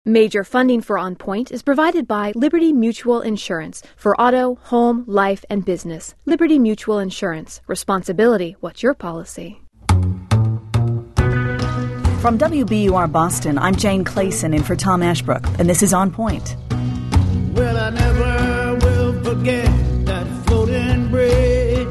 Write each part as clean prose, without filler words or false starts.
Major funding for On Point is provided by Liberty Mutual Insurance for auto, home, life, and business. Liberty Mutual Insurance. Responsibility. What's your policy? From WBUR Boston, I'm Jane Clayson in for Tom Ashbrook, and this is On Point. Well, I never will forget that floating bridge.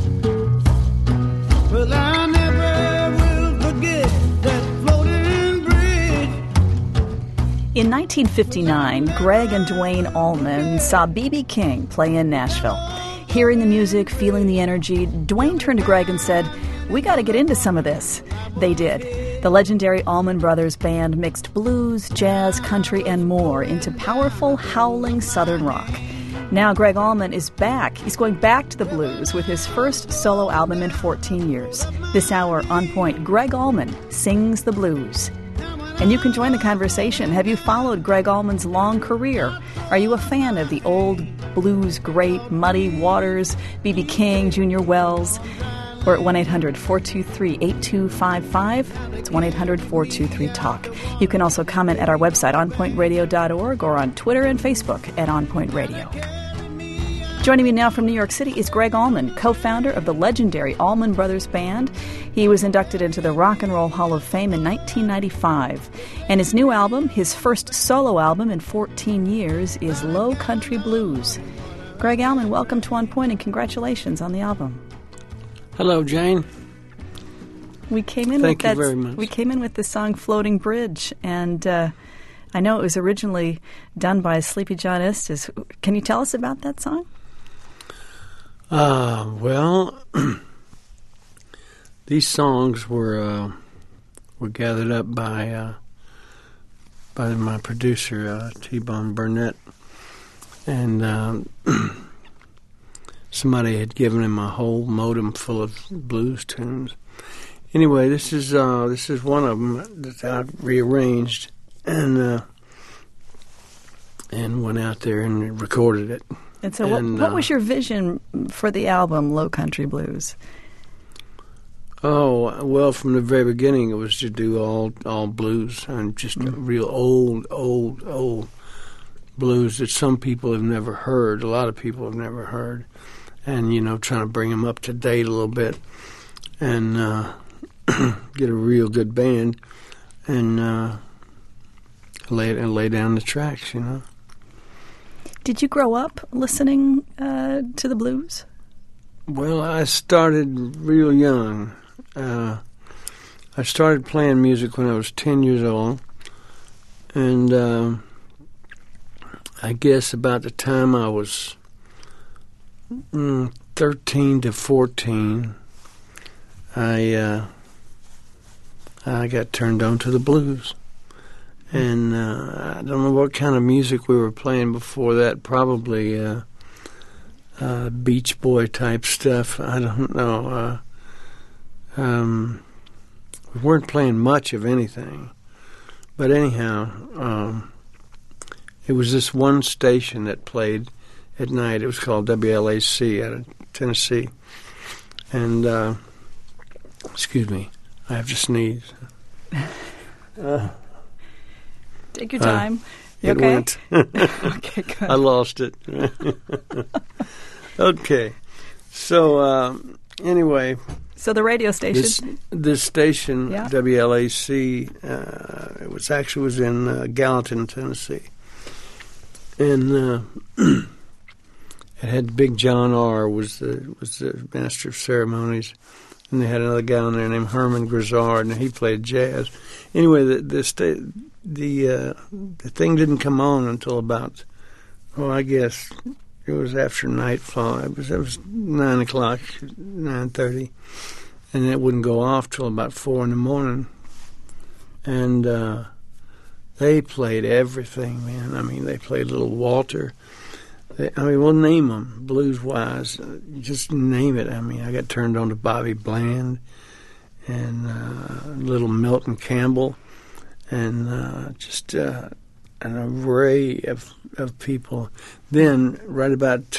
Well, I never will forget that floating bridge. In 1959, Greg and Duane Allman saw B.B. King play in Nashville. Hearing the music, feeling the energy, Duane turned to Greg and said, "We got to get into some of this." They did. The legendary Allman Brothers Band mixed blues, jazz, country, and more into powerful, howling Southern rock. Now Greg Allman is back. He's going back to the blues with his first solo album in 14 years. This hour, On Point, Greg Allman sings the blues. And you can join the conversation. Have you followed Greg Allman's long career? Are you a fan of the old blues great Muddy Waters, B.B. King, Junior Wells? Or at 1-800-423-8255. It's 1-800-423-TALK. You can also comment at our website, onpointradio.org, or on Twitter and Facebook at OnPoint Radio. Joining me now from New York City is Greg Allman, co-founder of the legendary Allman Brothers Band. He was inducted into the Rock and Roll Hall of Fame in 1995. And his new album, his first solo album in 14 years, is Low Country Blues. Greg Allman, welcome to On Point, and congratulations on the album. Hello, Jane. Thank you very much. We came in with the song "Floating Bridge," and I know it was originally done by Sleepy John Estes. Can you tell us about that song? Well, these songs were gathered up by my producer T-Bone Burnett, and somebody had given him a whole modem full of blues tunes. Anyway, this is one of them that I rearranged and went out there and recorded it. And so, what was your vision for the album Low Country Blues? Oh, well, from the very beginning, it was to do all blues and just real old blues that some people have never heard. A lot of people have never heard. And, trying to bring them up to date a little bit and get a real good band and lay down the tracks, Did you grow up listening to the blues? Well, I started real young. I started playing music when I was 10 years old. And I guess about the time I was 13 to 14, I got turned on to the blues. And I don't know what kind of music we were playing before that, probably Beach Boy type stuff. I don't know. We weren't playing much of anything. But anyhow, it was this one station that played at night. It was called WLAC out of Tennessee. And, excuse me, I have to sneeze. Take your time. You it okay? went. Okay, good. I lost it. Okay. So, anyway. So the radio station? This station, yeah. WLAC, it was in Gallatin, Tennessee. And it had Big John R. was the master of ceremonies, and they had another guy on there named Herman Grizzard, and he played jazz. Anyway, the thing didn't come on until about, I guess it was after nightfall. It was 9 o'clock, 9:30, and it wouldn't go off till about 4 in the morning. And they played everything, man. I mean, they played Little Walter. We'll name them, blues-wise. Just name it. I mean, I got turned on to Bobby Bland and Little Milton Campbell and just an array of people. Then, right about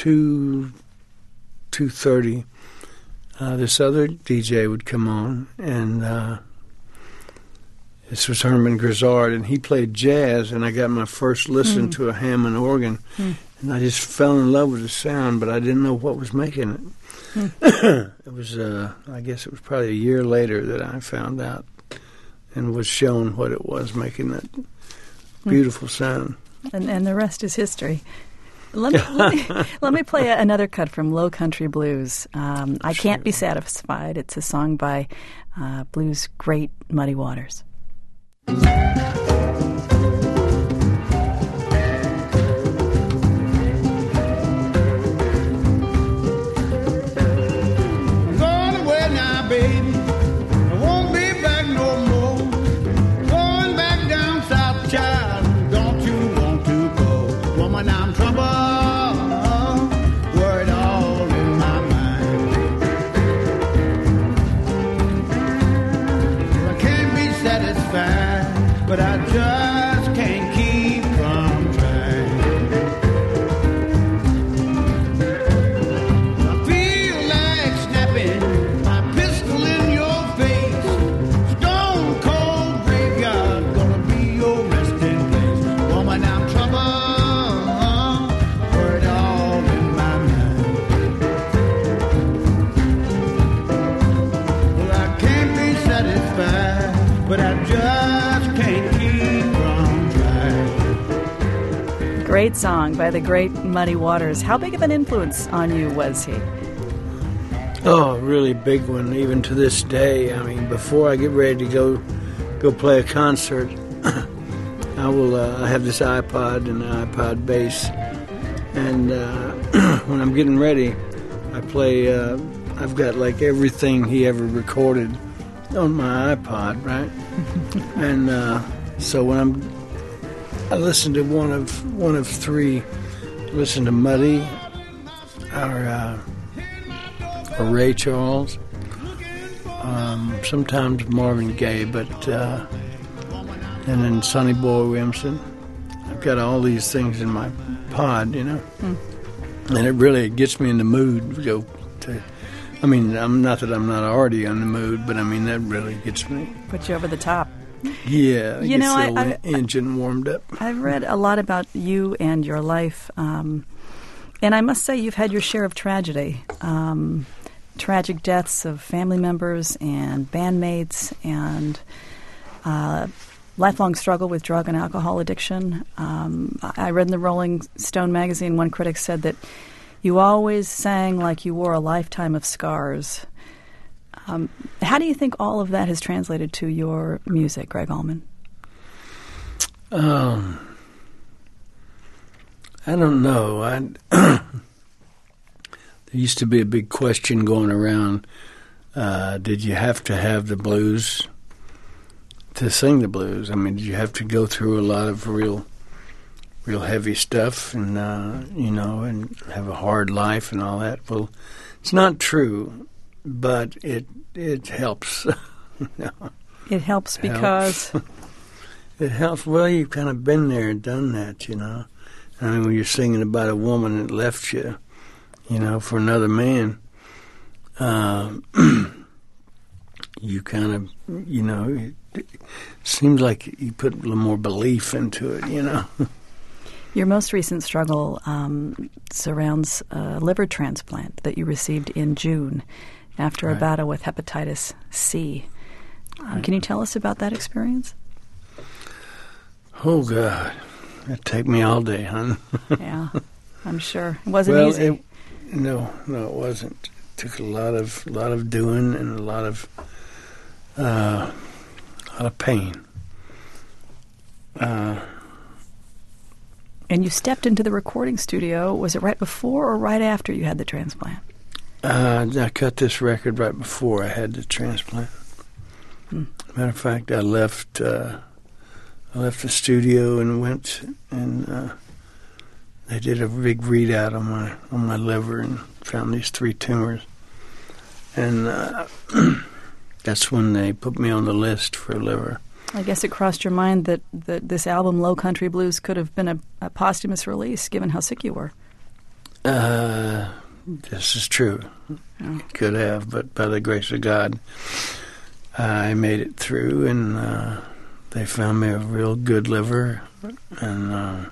2:30, this other DJ would come on, and This was Herman Grizzard, and he played jazz, and I got my first listen to a Hammond organ, and I just fell in love with the sound, but I didn't know what was making it. It was, I guess it was probably a year later that I found out and was shown what it was making that beautiful sound. And the rest is history. Let me play another cut from Low Country Blues. I Can't Be Satisfied. It's a song by blues great Muddy Waters. But I just can't keep from trying. I feel like snapping my pistol in your face. Stone cold graveyard gonna be your resting place. Woman, I'm trouble, word all in my mind. Well, I can't be satisfied, but I just Great song by the great Muddy Waters. How big of an influence on you was he? Oh, a really big one, even to this day. I mean, before I get ready to go play a concert, I have this iPod and an iPod bass, and when I'm getting ready, I play. I've got like everything he ever recorded on my iPod, right? And so when I listened to one of three. Listen to Muddy, or Ray Charles, sometimes Marvin Gaye, but and then Sonny Boy Williamson. I've got all these things in my pod, you know, and it really gets me in the mood to go to. I mean, I'm not that I'm not already in the mood, but I mean that really gets me. Put you over the top. Yeah, you know, the engine warmed up. I've read a lot about you and your life, and I must say you've had your share of tragedy, tragic deaths of family members and bandmates, and lifelong struggle with drug and alcohol addiction. I read in the Rolling Stone magazine, one critic said that you always sang like you wore a lifetime of scars. How do you think all of that has translated to your music, Gregg Allman? I don't know. There used to be a big question going around, did you have to have the blues to sing the blues? I mean, did you have to go through a lot of real heavy stuff and, and have a hard life and all that? Well, it's not true. But it helps. It helps because it helps. Well, you've kind of been there and done that, you know. I mean, when you're singing about a woman that left you, you know, for another man, you kind of, you know, it seems like you put a little more belief into it, you know. Your most recent struggle surrounds a liver transplant that you received in June after a battle with hepatitis C. Can you tell us about that experience? Oh, God. That'd take me all day, hon. Yeah, I'm sure. It wasn't easy. No, it wasn't. It took a lot of doing and a lot of pain. And you stepped into the recording studio. Was it right before or right after you had the transplant? I cut this record right before I had the transplant. Matter of fact, I left the studio and went and they did a big readout on my liver and found these 3 tumors, and that's when they put me on the list for liver. I guess it crossed your mind that this album, Low Country Blues, could have been a posthumous release, given how sick you were. This is true. Oh. Could have, but by the grace of God, I made it through, and they found me a real good liver, and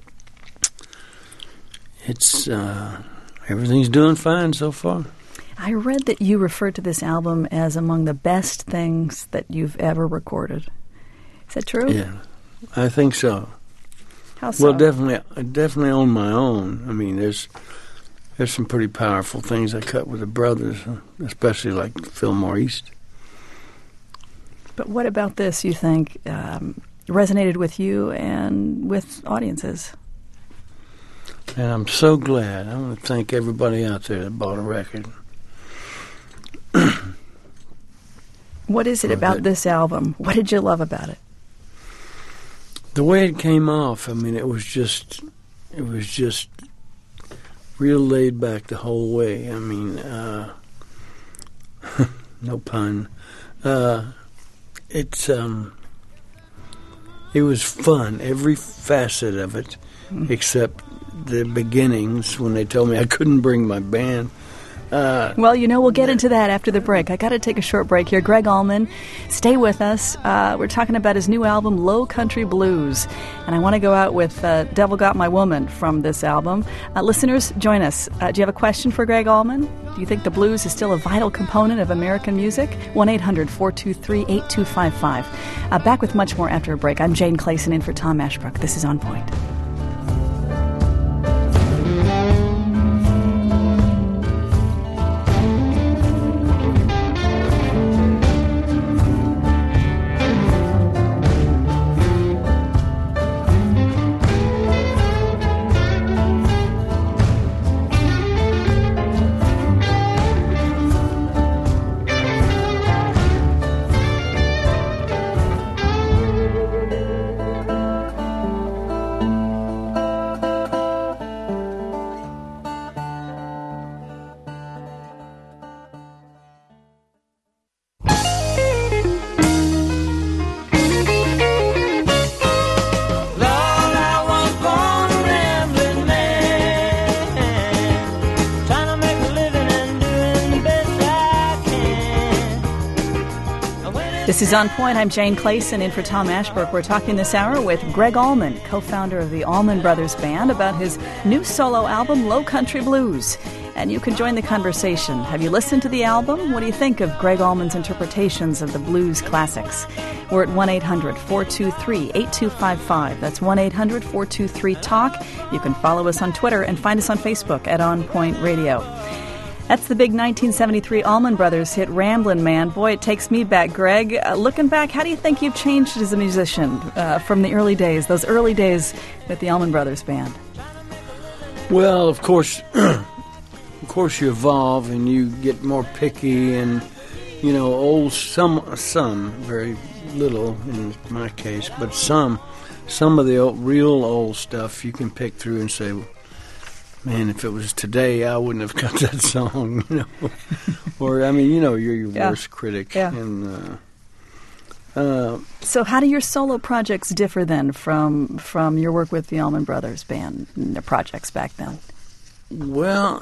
it's everything's doing fine so far. I read that you referred to this album as among the best things that you've ever recorded. Is that true? Yeah, I think so. How so? Well, definitely on my own. I mean, there's some pretty powerful things I cut with the brothers, especially like Fillmore East. But what about this, you think, resonated with you and with audiences? And I'm so glad. I want to thank everybody out there that bought a record. What is it about this album? What did you love about it? The way it came off, I mean, it was just real laid back the whole way. I mean, no pun. It was fun, every facet of it, except the beginnings when they told me I couldn't bring my band. Well, we'll get into that after the break. I got to take a short break here. Greg Allman, stay with us. We're talking about his new album, Low Country Blues. And I want to go out with Devil Got My Woman from this album. Listeners, join us. Do you have a question for Greg Allman? Do you think the blues is still a vital component of American music? 1-800-423-8255. Back with much more after a break. I'm Jane Clayson in for Tom Ashbrook. This is On Point. This is On Point. I'm Jane Clayson in for Tom Ashbrook. We're talking this hour with Greg Allman, co-founder of the Allman Brothers Band, about his new solo album, Low Country Blues. And you can join the conversation. Have you listened to the album? What do you think of Greg Allman's interpretations of the blues classics? We're at 1-800-423-8255. That's 1-800-423-TALK. You can follow us on Twitter and find us on Facebook at On Point Radio. That's the big 1973 Allman Brothers hit, Ramblin' Man. Boy, it takes me back, Greg. Looking back, how do you think you've changed as a musician from the early days, those early days with the Allman Brothers Band? Well, of course you evolve and you get more picky and, some very little in my case, but some of the real old stuff you can pick through and say, man, if it was today, I wouldn't have cut that song, Or, you're your worst critic. Yeah. And, so how do your solo projects differ then from your work with the Allman Brothers Band and their projects back then? Well,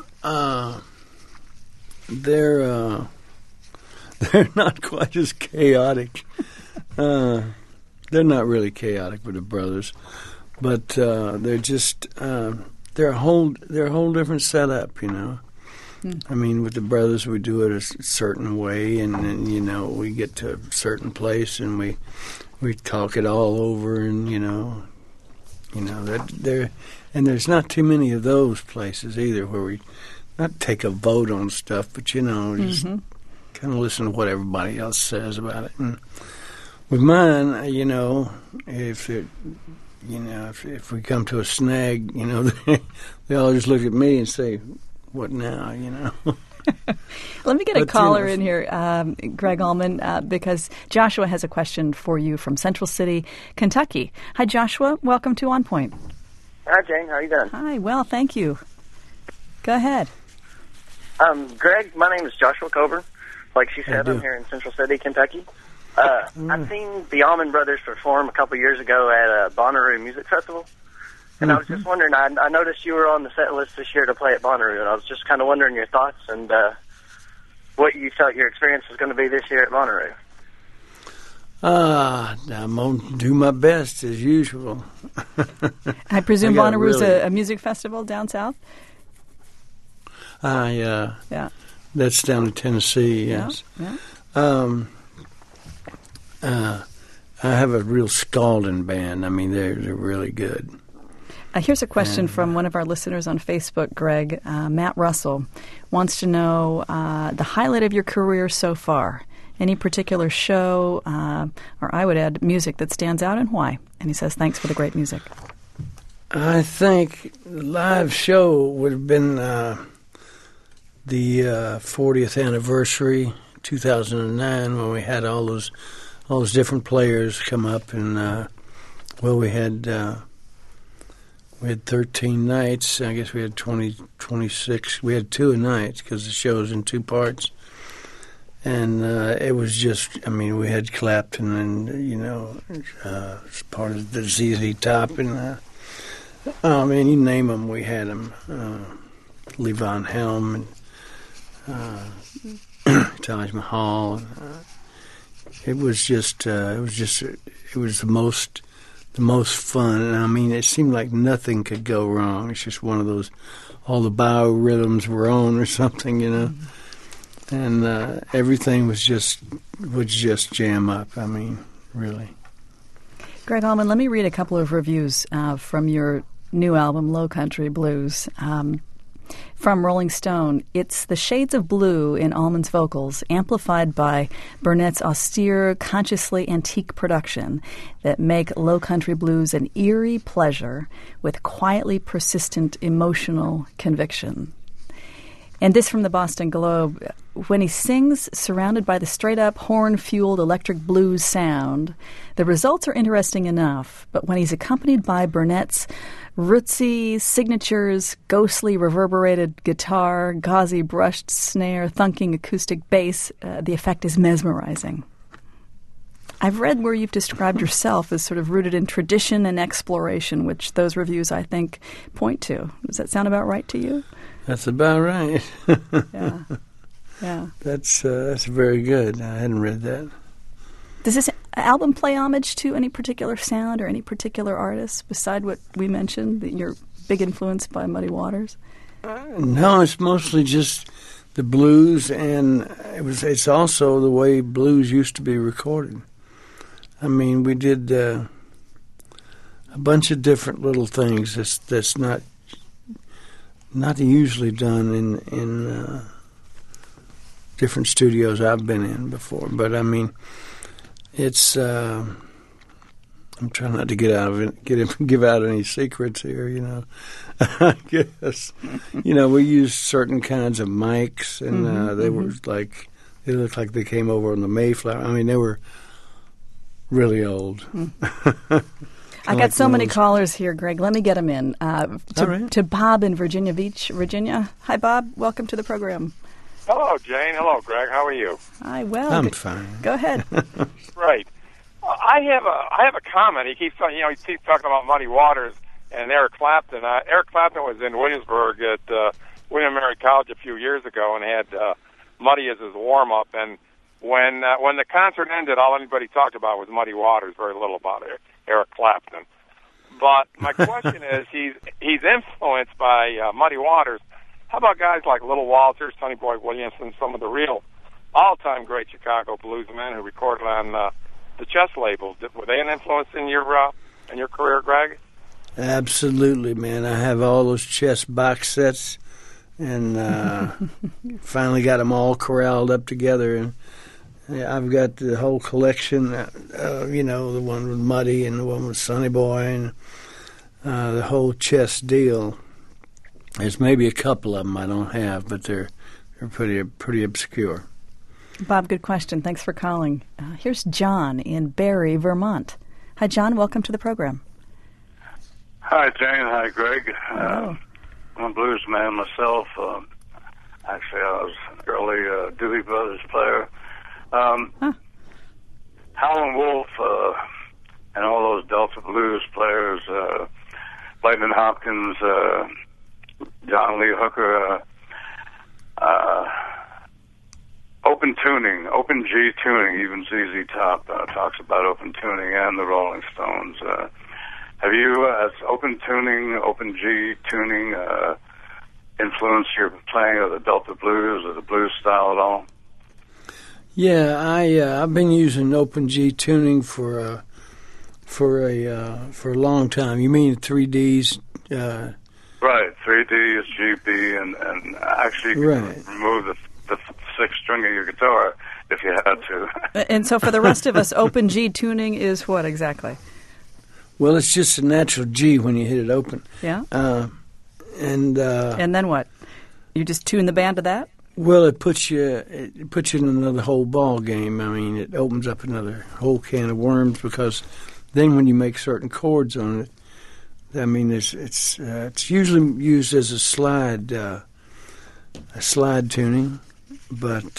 they're not quite as chaotic. They're not really chaotic with the brothers, but they're just... They're a whole different setup, I mean, with the brothers, we do it a certain way, and then, we get to a certain place, and we talk it all over, and, that there, and there's not too many of those places either where we not take a vote on stuff, but, just kind of listen to what everybody else says about it. And with mine, if we come to a snag, they all just look at me and say, "What now?" Let me get a caller in here, Greg Allman, because Joshua has a question for you from Central City, Kentucky. Hi, Joshua. Welcome to On Point. Hi, Jane. How are you doing? Hi. Well, thank you. Go ahead. Greg, my name is Joshua Coburn. Like she said, I'm here in Central City, Kentucky. I've seen the Allman Brothers perform a couple years ago at a Bonnaroo Music Festival, and I was just wondering, I noticed you were on the set list this year to play at Bonnaroo, and I was just kind of wondering your thoughts and what you felt your experience was going to be this year at Bonnaroo. I'm going to do my best as usual. I presume I gotta Bonnaroo's really- a music festival down south? Yeah. Yeah. That's down in Tennessee, yes. Yeah. I have a real scalding band. I mean, they're really good. Here's a question from one of our listeners on Facebook, Greg. Matt Russell wants to know the highlight of your career so far. Any particular show, or I would add music that stands out, and why? And he says, thanks for the great music. I think the live show would have been the 40th anniversary, 2009, when we had all those different players come up, and we had 13 nights. I guess we had 26. We had 2 a night because the show was in 2 parts. And it was just, I mean, we had Clapton and, as part of the ZZ Top. And, you name them, we had them. Levon Helm and Taj Mahal. It was the most fun. And, I mean, it seemed like nothing could go wrong. It's just one of those, all the biorhythms were on or something, Mm-hmm. And everything was just jam up. I mean, really. Greg Allman, let me read a couple of reviews from your new album, Low Country Blues. From Rolling Stone, it's the shades of blue in Allman's vocals, amplified by Burnett's austere, consciously antique production that make Low Country Blues an eerie pleasure with quietly persistent emotional conviction. And this from the Boston Globe. When he sings surrounded by the straight-up horn-fueled electric blues sound, the results are interesting enough, but when he's accompanied by Burnett's rootsy signatures, ghostly reverberated guitar, gauzy brushed snare, thunking acoustic bass, the effect is mesmerizing. I've read where you've described yourself as sort of rooted in tradition and exploration, which those reviews, I think, point to. Does that sound about right to you? That's about right. Yeah. That's very good. I hadn't read that. Does this album play homage to any particular sound or any particular artist beside what we mentioned, that you're big influenced by Muddy Waters? No, it's mostly just the blues, and it's also the way blues used to be recorded. I mean, we did a bunch of different little things that's not usually done in different studios I've been in before. But I mean, it's I'm trying not to give out any secrets here. I guess we used certain kinds of mics, and they looked like they came over on the Mayflower. I mean, they were really old. I got so many callers here, Greg. Let me get them in. To Bob in Virginia Beach, Virginia. Hi, Bob. Welcome to the program. Hello, Jane. Hello, Greg. How are you? Hi. Well, I'm fine. Go ahead. Right. I have a comment. He keeps talking about Muddy Waters and Eric Clapton. Eric Clapton was in Williamsburg at William and Mary College a few years ago and had Muddy as his warm up. And when the concert ended, all anybody talked about was Muddy Waters. Very little about Eric Clapton. But my question is, he's influenced by Muddy Waters. How about guys like Little Walters, Sonny Boy Williamson, some of the real all-time great Chicago bluesmen who recorded on the Chess label? Were they an influence in your career, Greg? Absolutely, man. I have all those Chess box sets, and finally got them all corralled up together. And I've got the whole collection. The one with Muddy and the one with Sonny Boy, and the whole Chess deal. There's maybe a couple of them I don't have, but they're pretty obscure. Bob, good question. Thanks for calling. Here's John in Barrie, Vermont. Hi, John. Welcome to the program. Hi, Jane. Hi, Greg. Hello. I'm a blues man myself. Actually, I was an early Doobie Brothers player. Howlin' Wolf and all those Delta blues players, Lightning Hopkins, John Lee Hooker, open tuning, open G tuning. Even ZZ Top talks about open tuning, and the Rolling Stones. Have you, has open tuning, open G tuning, influenced your playing of the Delta blues or the blues style at all? Yeah, I've been using open G tuning for a long time. You mean 3Ds? Right, 3D is GB, and actually you can remove the sixth string of your guitar if you had to. And so for the rest of us, open G tuning is what exactly? Well, it's just a natural G when you hit it open. Yeah. And then what? You just tune the band to that? Well, it puts you in another whole ball game. I mean, it opens up another whole can of worms, because then when you make certain chords on it, I mean, it's usually used as a slide tuning. But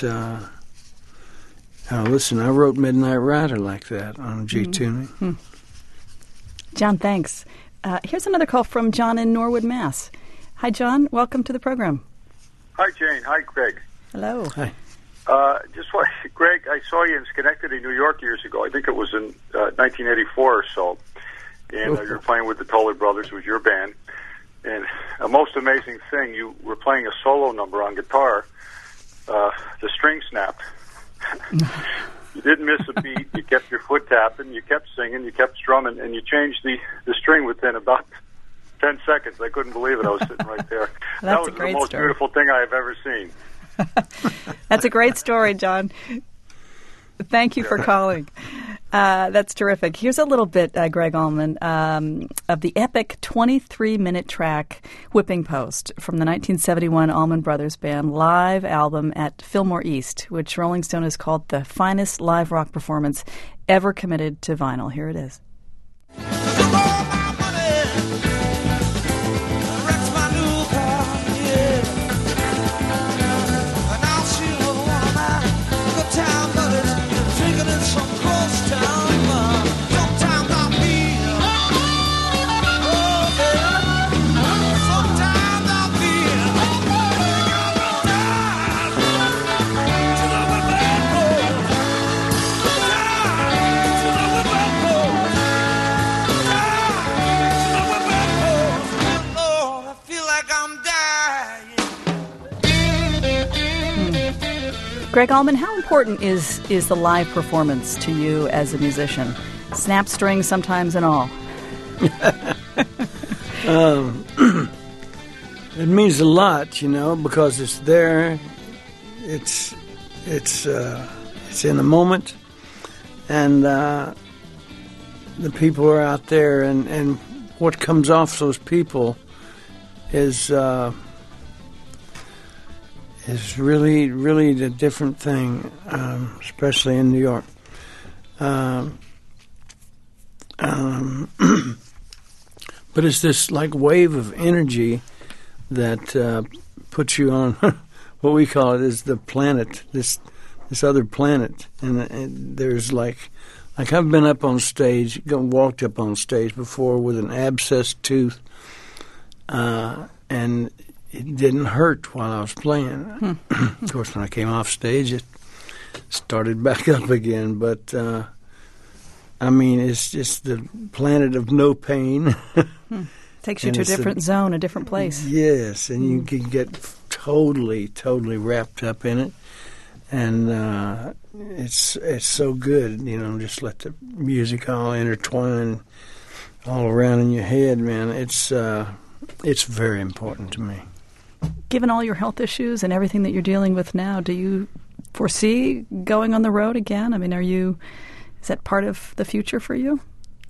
listen, I wrote Midnight Rider like that on G tuning. Mm-hmm. John, thanks. Here's another call from John in Norwood, Mass. Hi, John. Welcome to the program. Hi, Jane. Hi, Greg. Hello. Hi. Greg, I saw you in Schenectady, New York years ago. I think it was in 1984 or so. And you were playing with the Toller Brothers, with your band. And a most amazing thing, you were playing a solo number on guitar. The string snapped. You didn't miss a beat. You kept your foot tapping. You kept singing. You kept strumming. And you changed the string within about 10 seconds. I couldn't believe it. I was sitting right there. That was the most beautiful thing I have ever seen. That's a great story, John. Thank you for calling. That's terrific. Here's a little bit, Greg Allman, of the epic 23-minute track Whipping Post from the 1971 Allman Brothers Band live album at Fillmore East, which Rolling Stone has called the finest live rock performance ever committed to vinyl. Here it is. Greg Allman, how important is the live performance to you as a musician? Snap strings sometimes and all. It means a lot, because it's there. It's in the moment, and the people are out there, and what comes off those people is really, really the different thing, especially in New York. But it's this like wave of energy that puts you on what we call it is the planet, this other planet, and there's like I've been up on stage, walked up on stage before with an abscessed tooth, and it didn't hurt while I was playing. Of course, when I came off stage, it started back up again. But, I mean, it's just the planet of no pain. Takes you to a different zone, a different place. Yes, and you can get totally wrapped up in it. And it's so good, just let the music all intertwine all around in your head, man. It's very important to me. Given all your health issues and everything that you're dealing with now, do you foresee going on the road again? I mean, is that part of the future for you?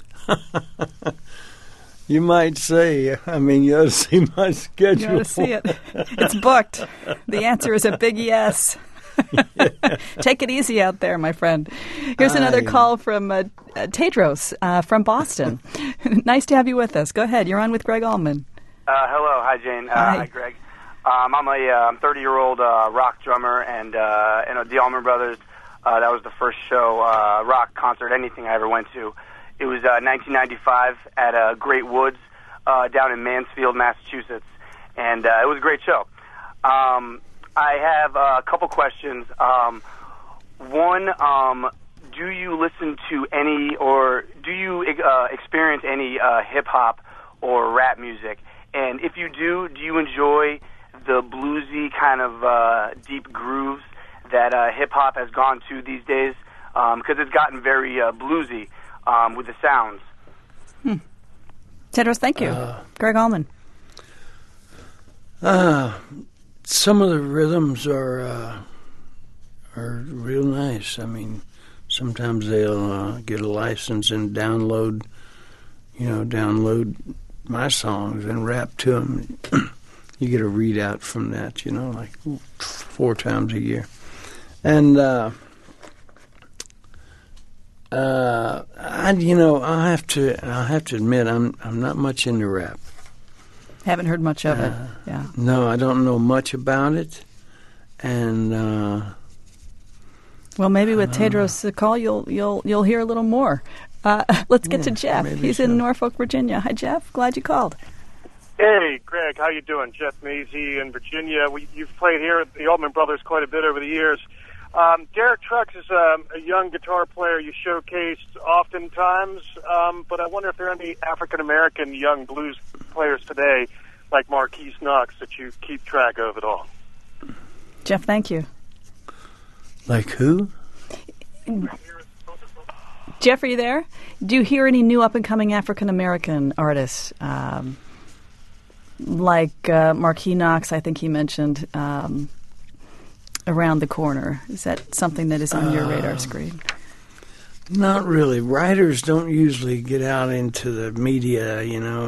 You might say. I mean, you ought to see my schedule. You ought to see it. It's booked. The answer is a big yes. Take it easy out there, my friend. Here's another call from Tedros from Boston. Nice to have you with us. Go ahead. You're on with Greg Allman. Hello. Hi, Jane. Hi, Greg. I'm a 30-year-old rock drummer, and the Allman Brothers, that was the first show, rock concert, anything I ever went to. It was 1995 at Great Woods down in Mansfield, Massachusetts, and it was a great show. I have a couple questions. One, do you listen to any, or do you experience any hip-hop or rap music? And if you do you enjoy the bluesy kind of deep grooves that hip-hop has gone to these days? Because it's gotten very bluesy with the sounds. Tedros, thank you. Greg Allman. Some of the rhythms are real nice. I mean, sometimes they'll get a license and download my songs and rap to them. You get a readout from that, like 4 times a year. And I have to admit, I'm not much into rap. Haven't heard much of it. Yeah. No, I don't know much about it, and well, maybe with Tedros' call, you'll hear a little more. Let's get to Jeff. He's in Norfolk, Virginia. Hi, Jeff. Glad you called. Hey, Greg. How you doing? Jeff Mazie in Virginia. You've played here at the Allman Brothers quite a bit over the years. Derek Trucks is a young guitar player you showcased oftentimes, but I wonder if there are any African-American young blues players today, like Marquise Knox, that you keep track of at all. Jeff, thank you. Like who? Jeff, are you there? Do you hear any new up-and-coming African-American artists, like Marquise Knox, I think he mentioned, around the corner? Is that something that is on your radar screen? Not really. Writers don't usually get out into the media,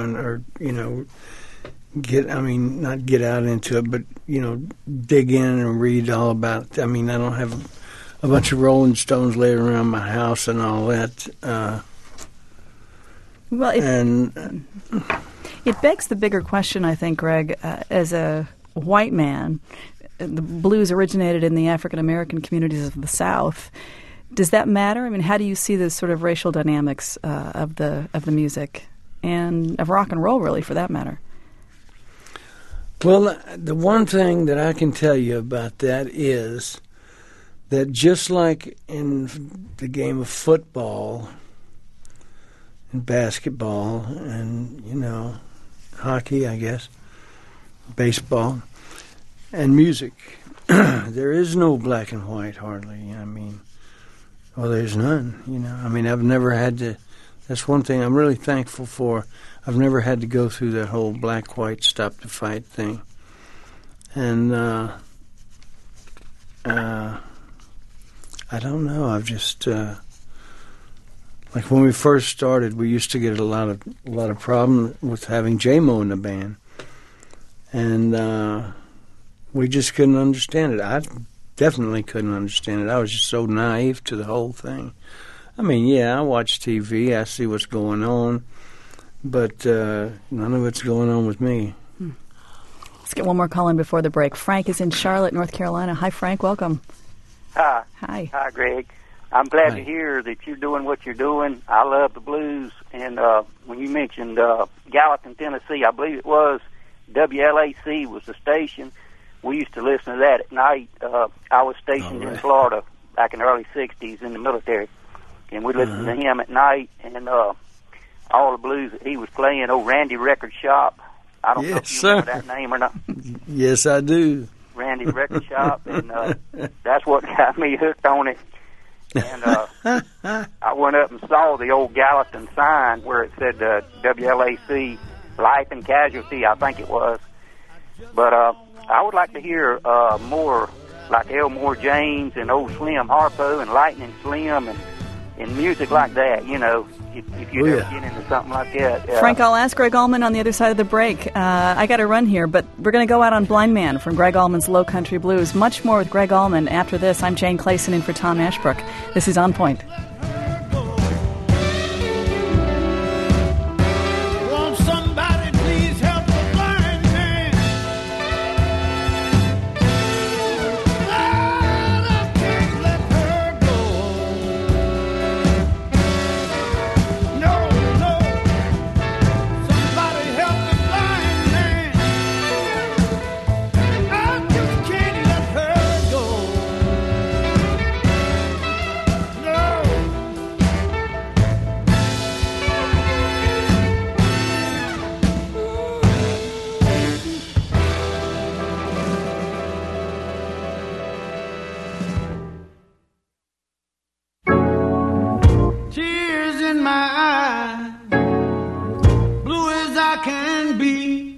not get out into it, but, dig in and read all about it. I mean, I don't have a bunch of Rolling Stones laying around my house and all that. It begs the bigger question, I think, Greg, as a white man. The blues originated in the African-American communities of the South. Does that matter? I mean, how do you see the sort of racial dynamics of the music and of rock and roll, really, for that matter? Well, the one thing that I can tell you about that is that just like in the game of football and basketball and, hockey, I guess, baseball, and music, there is no black and white, hardly. I mean, there's none, I've never had to, that's one thing I'm really thankful for. I've never had to go through that whole black-white stop-the-fight thing. And, I don't know, I've just, like when we first started, we used to get a lot of problem with having J-Mo in the band. And, we just couldn't understand it. I definitely couldn't understand it. I was just so naive to the whole thing. I mean, yeah, I watch TV, I see what's going on, but none of it's going on with me. Let's get one more call in before the break. Frank is in Charlotte, North Carolina. Hi, Frank. Welcome. Hi. Hi. Hi, Greg. I'm glad to hear that you're doing what you're doing. I love the blues. And when you mentioned Gallatin, Tennessee, I believe it was, WLAC was the station. We used to listen to that at night. I was stationed in Florida back in the early 60s in the military. And we listened to him at night. And all the blues that he was playing, Randy Record Shop. I don't know if you remember that name or not. Yes, I do. Randy Record Shop. And that's what got me hooked on it. And I went up and saw the old Gallatin sign where it said WLAC, Life and Casualty, I think it was. But I would like to hear more like Elmore James and old Slim Harpo and Lightning Slim and music like that, if you ever get into something like that. Frank, I'll ask Greg Allman on the other side of the break. I got to run here, but we're going to go out on Blind Man from Greg Allman's Low Country Blues. Much more with Greg Allman after this. I'm Jane Clayson in for Tom Ashbrook. This is On Point. I can be.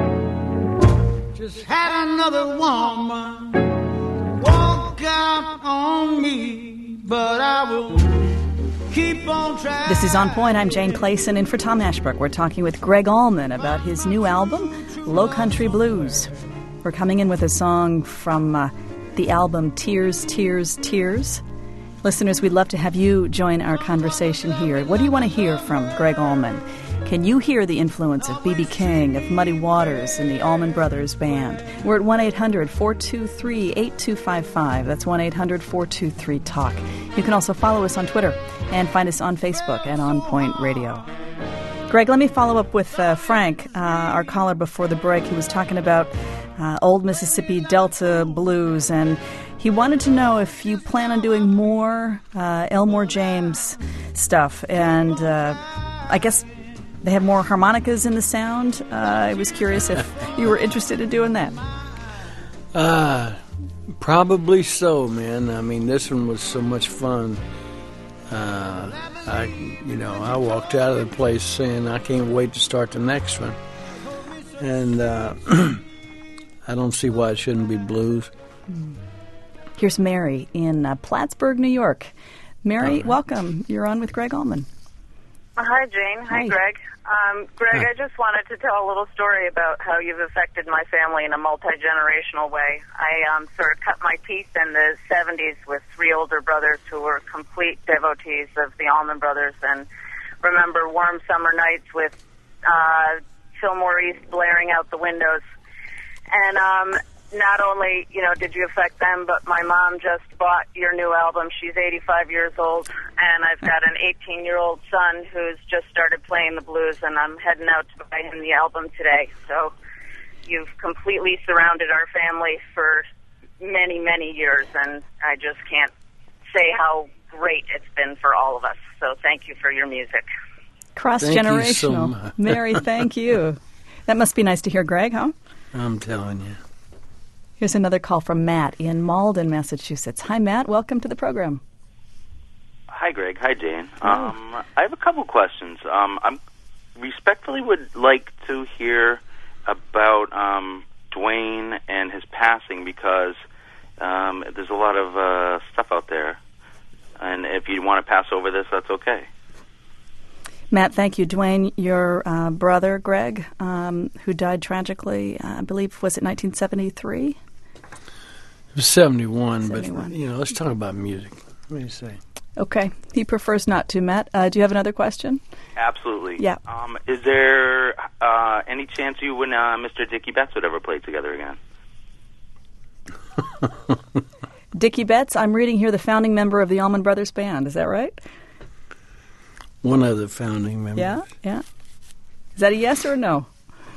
Just had another woman walk out on me, but I will keep on trying. This is On Point. I'm Jane Clayson, and for Tom Ashbrook, we're talking with Gregg Allman about his new album, Low Country Blues. We're coming in with a song from the album Tears, Tears, Tears. Listeners, we'd love to have you join our conversation here. What do you want to hear from Gregg Allman? Can you hear the influence of B.B. King, of Muddy Waters, and the Allman Brothers Band? We're at 1-800-423-8255. That's 1-800-423-TALK. You can also follow us on Twitter and find us on Facebook at On Point Radio. Greg, let me follow up with Frank, our caller before the break. He was talking about old Mississippi Delta blues, and he wanted to know if you plan on doing more Elmore James stuff. And I guess they have more harmonicas in the sound. I was curious if you were interested in doing that. Probably so, man. I mean, this one was so much fun. I walked out of the place saying I can't wait to start the next one. And I don't see why it shouldn't be blues. Here's Mary in Plattsburgh, New York. Mary, welcome. You're on with Gregg Allman. Hi, Jane. Hi, Greg. Greg, I just wanted to tell a little story about how you've affected my family in a multi-generational way. I sort of cut my teeth in the 70s with three older brothers who were complete devotees of the Allman Brothers, and remember warm summer nights with Fillmore East blaring out the windows. And not only, did you affect them, but my mom just bought your new album. She's 85 years old, and I've got an 18-year-old son who's just started playing the blues, and I'm heading out to buy him the album today. So you've completely surrounded our family for many, many years, and I just can't say how great it's been for all of us. So thank you for your music. Cross-generational. So Mary, thank you. That must be nice to hear, Greg, huh? I'm telling you. Here's another call from Matt in Malden, Massachusetts. Hi, Matt. Welcome to the program. Hi, Greg. Hi, Jane. I have a couple questions. I respectfully would like to hear about Duane and his passing because there's a lot of stuff out there. And if you want to pass over this, that's okay. Matt, thank you. Duane, your brother, Greg, who died tragically, I believe, was it 1973? It was 71, but, let's talk about music. What do you say? Okay. He prefers not to, Matt. Do you have another question? Absolutely. Yeah. Is there any chance you and Mr. Dickie Betts would ever play together again? Dickie Betts, I'm reading here the founding member of the Allman Brothers Band. Is that right? One of the founding members. Yeah. Is that a yes or a no?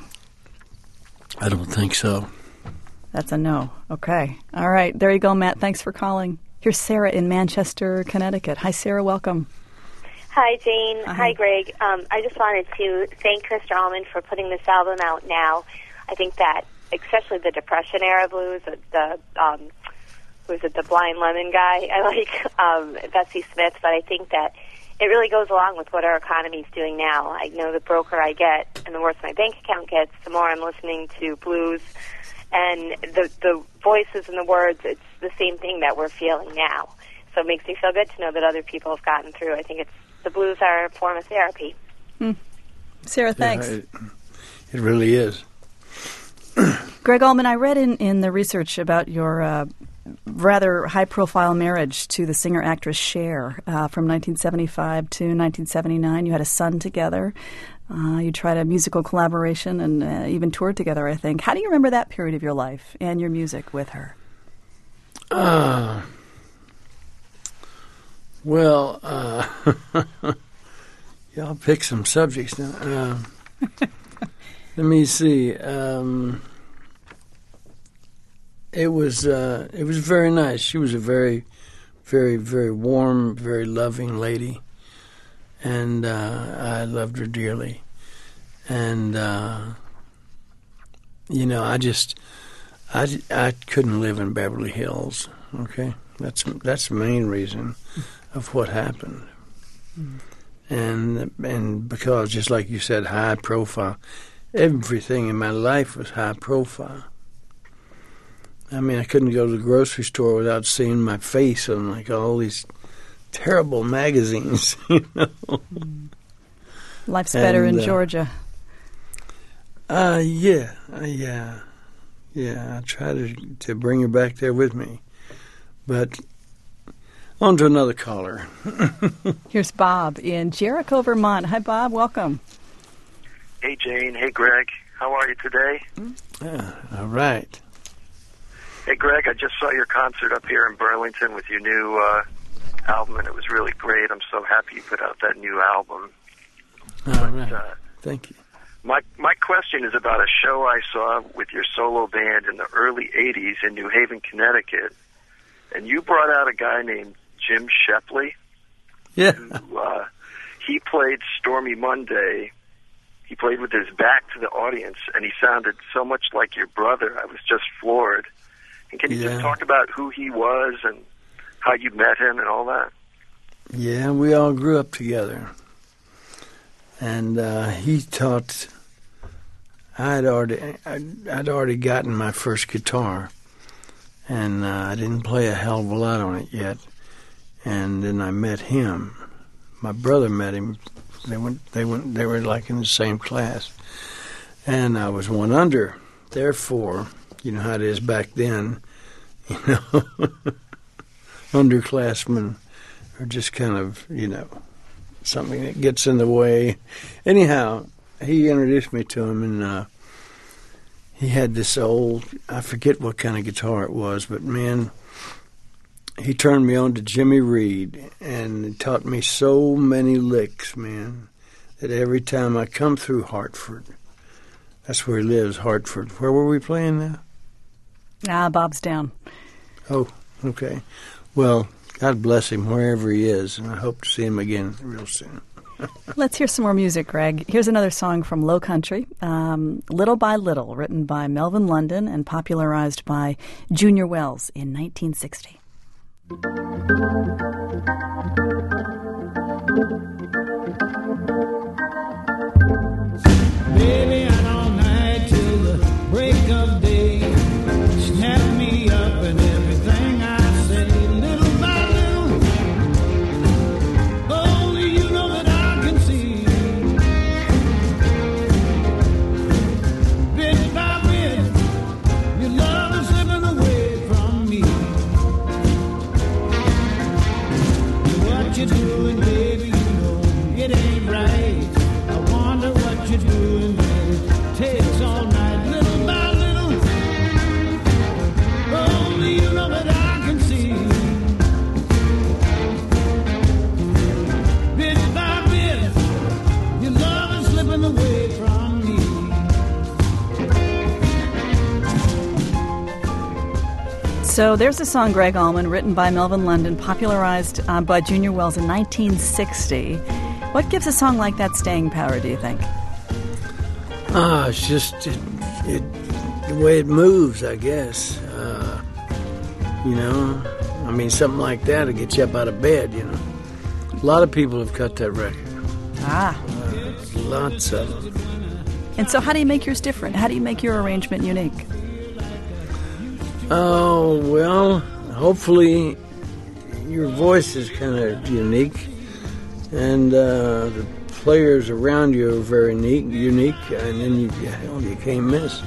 I don't think so. That's a no. Okay. All right. There you go, Matt. Thanks for calling. Here's Sarah in Manchester, Connecticut. Hi, Sarah. Welcome. Hi, Jane. Hi, Greg. I just wanted to thank Mr. Allman for putting this album out now. I think that, especially the Depression-era blues, the Blind Lemon guy, I like Bessie Smith, but I think that it really goes along with what our economy is doing now. I know the broker I get and the worse my bank account gets, the more I'm listening to blues. And the voices and the words, it's the same thing that we're feeling now. So it makes me feel good to know that other people have gotten through. I think the blues are a form of therapy. Sarah, thanks. Yeah, it really is. Gregg Allman, I read in the research about your rather high-profile marriage to the singer-actress Cher from 1975 to 1979. You had a son together. You tried a musical collaboration and even toured together, I think. How do you remember that period of your life and your music with her? Well, y'all pick some subjects now. Let me see. It was very nice. She was a very, very, very warm, very loving lady, and I loved her dearly. And I couldn't live in Beverly Hills. Okay, that's the main reason of what happened. And because, just like you said, high profile, everything in my life was high profile. I mean, I couldn't go to the grocery store without seeing my face on like all these terrible magazines, you know. Life's better in Georgia. Yeah. I try to bring her back there with me. But on to another caller. Here's Bob in Jericho, Vermont. Hi, Bob. Welcome. Hey, Jane. Hey, Greg. How are you today? All right. Hey, Greg, I just saw your concert up here in Burlington with your new album, and it was really great. I'm so happy you put out that new album. All right. Thank you. My question is about a show I saw with your solo band in the early 80s in New Haven, Connecticut, and you brought out a guy named Jim Shepley. Yeah. Who, he played Stormy Monday. He played with his back to the audience, and he sounded so much like your brother. I was just floored. And can you just talk about who he was and how you met him and all that? Yeah, we all grew up together. And he taught. I'd already gotten my first guitar, and I didn't play a hell of a lot on it yet. And then I met him. My brother met him. They were like in the same class, and I was one under. Therefore, you know how it is back then. You know, underclassmen are just kind of, you know, something that gets in the way. Anyhow, he introduced me to him, and he had this old, I forget what kind of guitar it was, but man, he turned me on to Jimmy Reed and taught me so many licks, man, that every time I come through Hartford, that's where he lives, Hartford. Where were we playing now? Bob's down. Oh, okay. Well, God bless him wherever he is, and I hope to see him again real soon. Let's hear some more music, Greg. Here's another song from Low Country, Little by Little, written by Melvin London and popularized by Junior Wells in 1960. Baby, out all night till the break of day. Snap me up and everything I say, little by little. Only you know that I can see. Bit by bit, your love is slipping away from me. What you doing, baby? You know it ain't right. I wonder what you're doing. Takes all night, little by little. Only you know that I can see. Bit by bit, your love is slipping away from me. So there's a song, Greg Allman, written by Melvin London, popularized by Junior Wells in 1960. What gives a song like that staying power, do you think? It's just the way it moves, I guess. You know, I mean, something like that will get you up out of bed, you know. A lot of people have cut that record. Lots of them. And so how do you make yours different? How do you make your arrangement unique? Oh, well, hopefully your voice is kind of unique, and the players around you are very unique, and then you can't miss.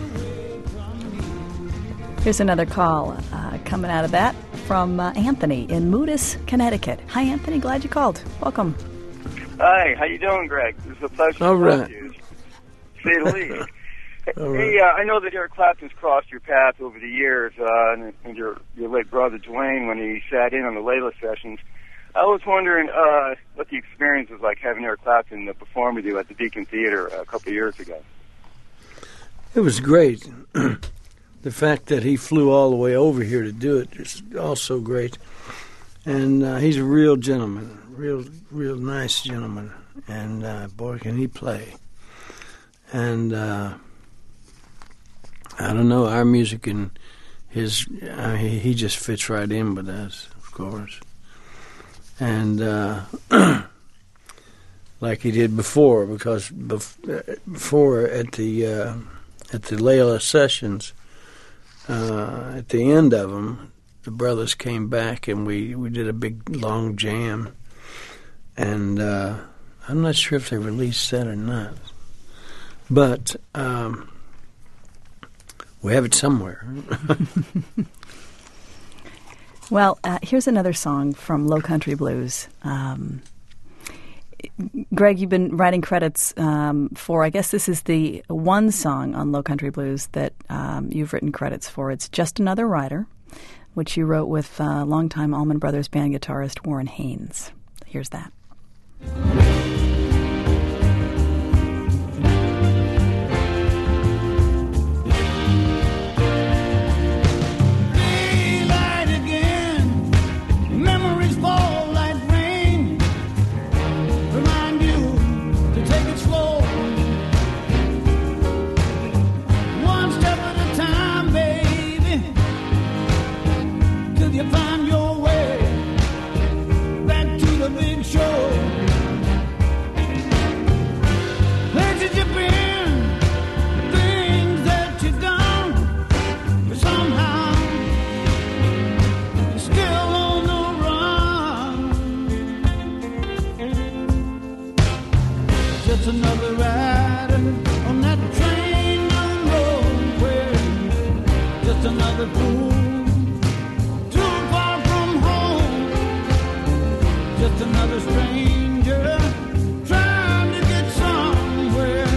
Here's another call coming out of that from Anthony in Moodus, Connecticut. Hi, Anthony. Glad you called. Welcome. Hi. How you doing, Greg? It's a pleasure All to right. talk to you. Say the least. All Hey, right. I know that Eric Clapton's crossed your path over the years, and your late brother Dwayne when he sat in on the Layla sessions. I was wondering what the experience was like having Eric Clapton perform with you at the Beacon Theater a couple of years ago. It was great. The fact that he flew all the way over here to do it is also great. And he's a real gentleman, real nice gentleman. And boy, can he play. And I don't know, our music and his, he just fits right in with us, of course. And like he did before, because before at the Layla sessions, at the end of them, the brothers came back and we did a big long jam, and I'm not sure if they released that or not, but we have it somewhere. Well, here's another song from Low Country Blues. Greg, you've been writing credits for, I guess this is the one song on Low Country Blues that you've written credits for. It's Just Another Rider, which you wrote with longtime Allman Brothers band guitarist Warren Haynes. Here's that. You find your way back to the big show. Places you've been, things that you've done, but somehow you're still on the run. Just another rider on that train nowhere. Just another fool. Just another stranger trying to get somewhere,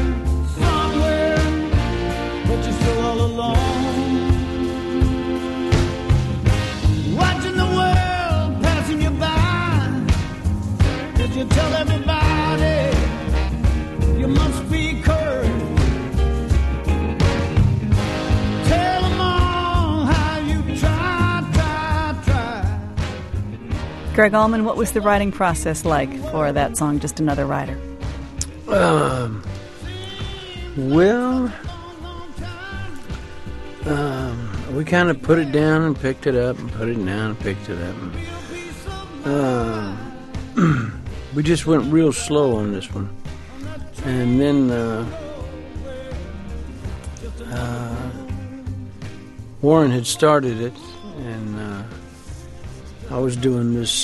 but you're still all alone. Watching the world passing you by, did you tell everybody you must be cursed? Tell them all how you try. Greg Allman, what was the writing process like for that song, Just Another Rider? We kind of put it down and picked it up and put it down and picked it up. We just went real slow on this one. And then Warren had started it, and I was doing this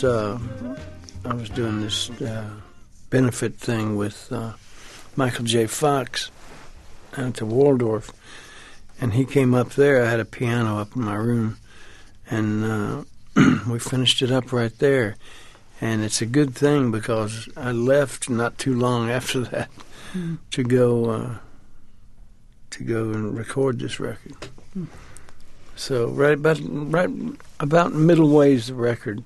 benefit thing with Michael J. Fox at the Waldorf, and he came up there. I had a piano up in my room, and we finished it up right there. And it's a good thing because I left not too long after that to go and record this record. So right about middle ways the record,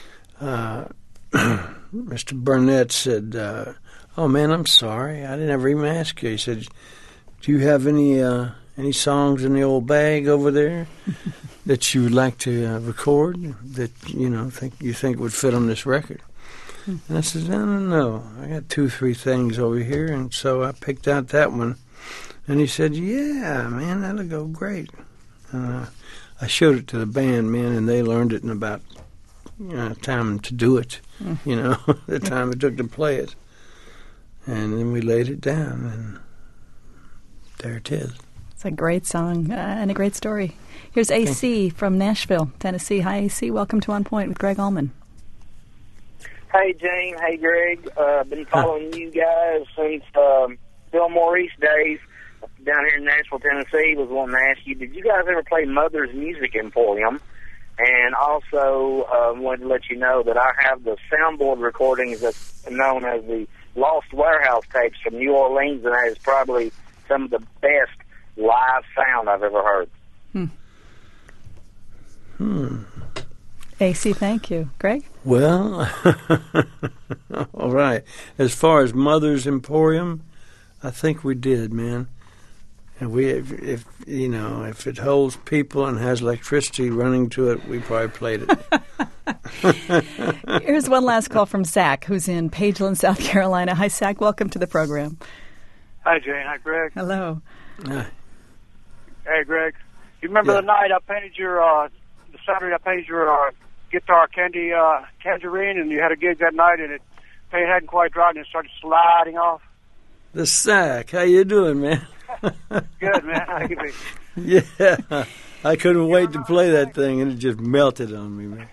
Mr. Burnett said, "Oh man, I'm sorry, I didn't ever even ask you." He said, "Do you have any songs in the old bag over there that you would like to record that you think would fit on this record?" And I said, "No, I got 2-3 things over here," and so I picked out that one. And he said, "Yeah, man, that'll go great." I showed it to the band, man, and they learned it in about time to do it, the time it took to play it. And then we laid it down, and there it is. It's a great song and a great story. Here's AC from Nashville, Tennessee. Hi, AC. Welcome to On Point with Greg Allman. Hey, Jane. Hey, Greg. Been following you guys since Bill Maurice days. Down here in Nashville, Tennessee, was wanting to ask you, did you guys ever play Mother's Music Emporium? And also wanted to let you know that I have the soundboard recordings that's known as the Lost Warehouse tapes from New Orleans, and that is probably some of the best live sound I've ever heard. AC, thank you. Greg? Well, all right. As far as Mother's Emporium, I think we did, man. And if it holds people and has electricity running to it, we probably played it. Here's one last call from Zach, who's in Pageland, South Carolina. Hi, Zach. Welcome to the program. Hi, Jane. Hi, Greg. Hello. Hi. Hey, Greg. You remember the night I painted the Saturday I painted your guitar tangerine, and you had a gig that night, and it paint hadn't quite dried and it started sliding off. The sack. How you doing, man? Good, man. How you be? Yeah. I couldn't wait to play that thing, and it just melted on me, man.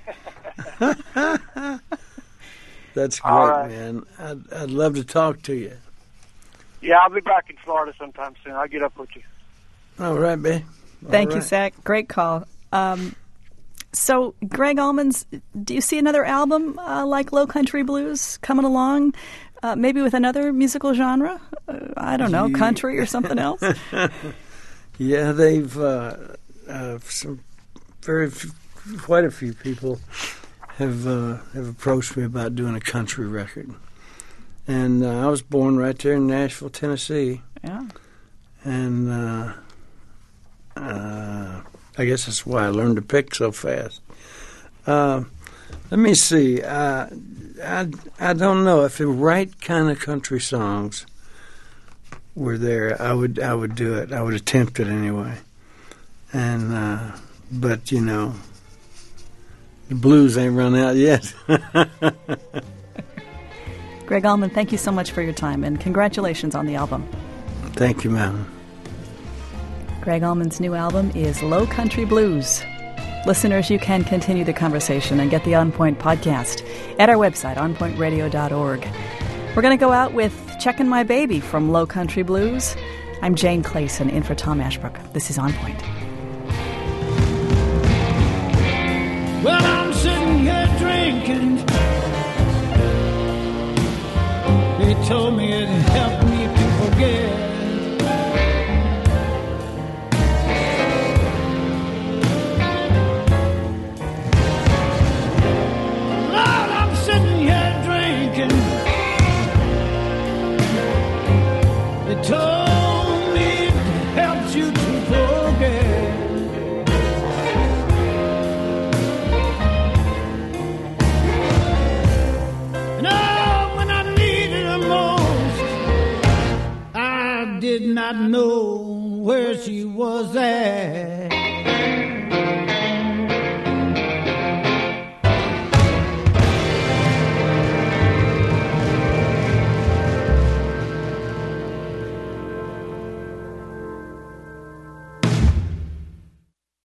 That's great, right. man. I'd love to talk to you. Yeah, I'll be back in Florida sometime soon. I'll get up with you. All right, babe. Thank you, Zach. Great call. So, Gregg Allman's, do you see another album like Low Country Blues coming along, maybe with another musical genre? I don't know, country or something else? Yeah, they've quite a few people have approached me about doing a country record. And I was born right there in Nashville, Tennessee. Yeah. And I guess that's why I learned to pick so fast. Let me see. I don't know if the right kind of country songs were there. I would do it. I would attempt it anyway. And but you know, the blues ain't run out yet. Gregg Allman, thank you so much for your time, and congratulations on the album. Thank you, ma'am. Gregg Allman's new album is Low Country Blues. Listeners, you can continue the conversation and get the On Point podcast at our website, onpointradio.org. We're going to go out with Checkin' My Baby from Low Country Blues. I'm Jane Clayson, in for Tom Ashbrook. This is On Point. Well, I'm sitting here drinking. They told me it helped me to forget. Lord, I'm sitting here drinking. They told me it helps you to forget. And oh, when I needed her most, I did not know where she was at.